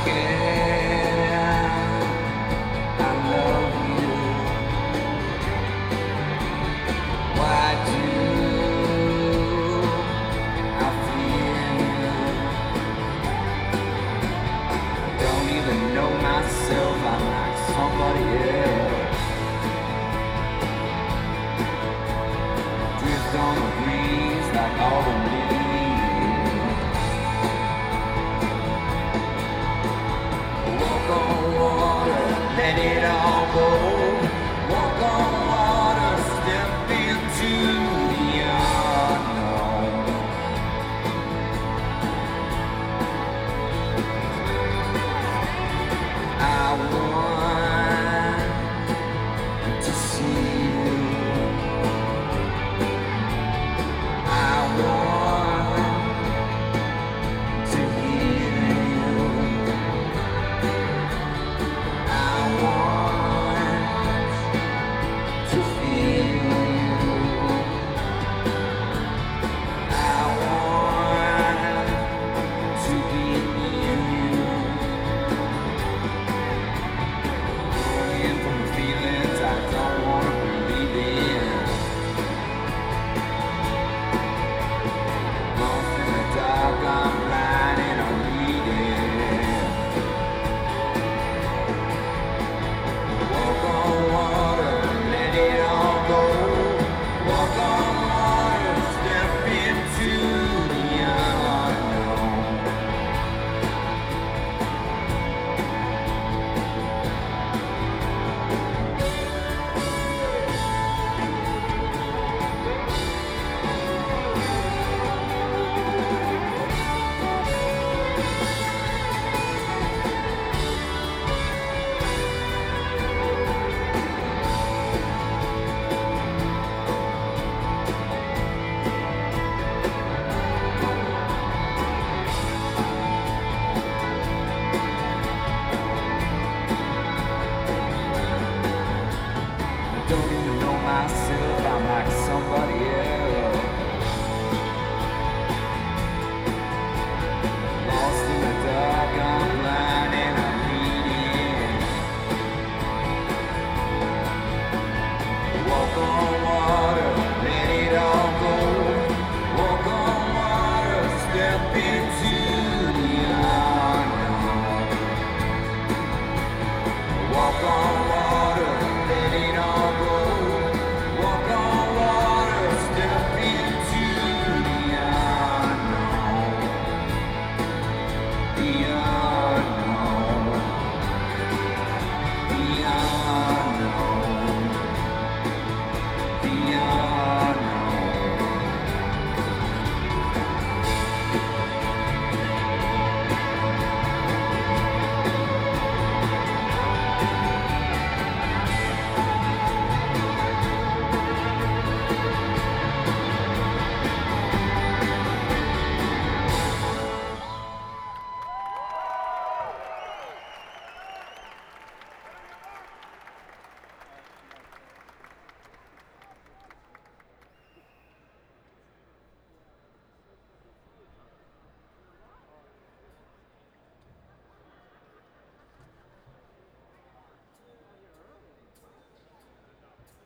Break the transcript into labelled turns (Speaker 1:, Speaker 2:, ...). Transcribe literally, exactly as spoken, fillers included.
Speaker 1: can. I love you. Why do I feel you? Don't even know myself. I'm like somebody else. Drift on the breeze like autumn leaves. Walk on water, let it all go. Walk on water, step into the unknown. I want to see you. I want to hear you. I want to feel you. I want to be near you. Going from feelings I don't want to believe in. Lost in the dark, I'm blind and I'm bleeding. Walk on water, let it all go. Walk on water, step into the unknown. I don't even know myself, I'm like somebody else. Lost in the dark, I'm blind and I'm bleeding. Walk on water, let it all go. Walk on water, step into